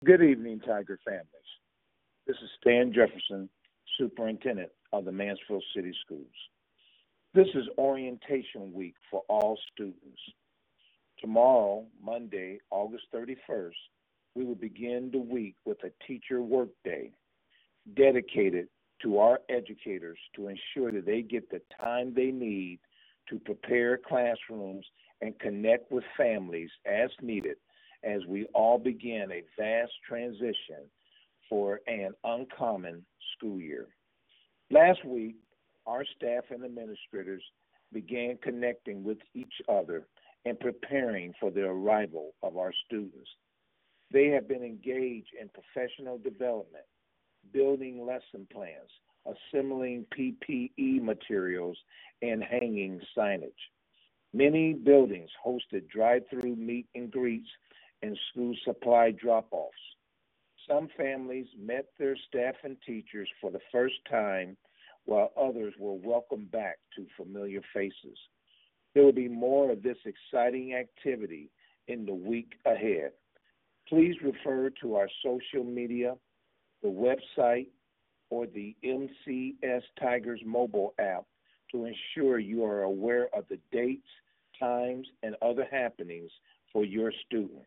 Good evening, Tiger families. This is Stan Jefferson, Superintendent of the Mansfield City Schools. This is orientation week for all students. Tomorrow, Monday, August 31st, we will begin the week with a teacher work day dedicated to our educators to ensure that they get the time they need to prepare classrooms and connect with families as needed as we all begin a vast transition for an uncommon school year. Last week, our staff and administrators began connecting with each other and preparing for the arrival of our students. They have been engaged in professional development, building lesson plans, assembling PPE materials, and hanging signage. Many buildings hosted drive through meet and greets and school supply drop offs. Some families met their staff and teachers for the first time, while others were welcomed back to familiar faces. There will be more of this exciting activity in the week ahead. Please refer to our social media, the website, or the MCS Tigers mobile app to ensure you are aware of the dates, times, and other happenings for your student.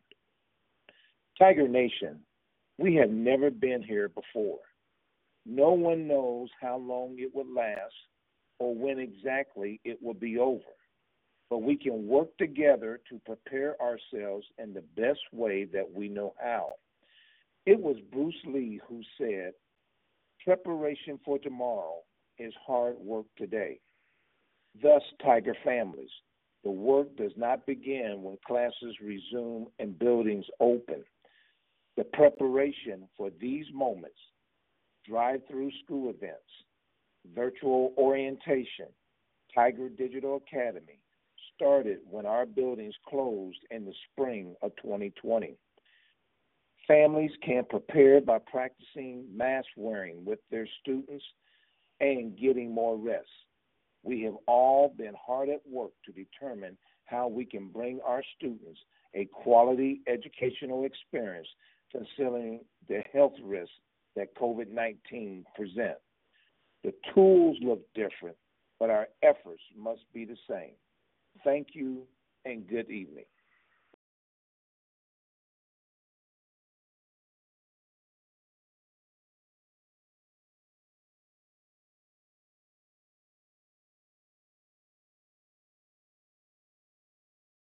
Tiger Nation, we have never been here before. No one knows how long it will last or when exactly it will be over, but we can work together to prepare ourselves in the best way that we know how. It was Bruce Lee who said, preparation for tomorrow is hard work today. Thus, Tiger families, the work does not begin when classes resume and buildings open. The preparation for these moments, drive-through school events, virtual orientation, Tiger Digital Academy, started when our buildings closed in the spring of 2020. Families can prepare by practicing mask wearing with their students and getting more rest. We have all been hard at work to determine how we can bring our students a quality educational experience considering the health risks that COVID-19 present. The tools look different, but our efforts must be the same. Thank you and good evening.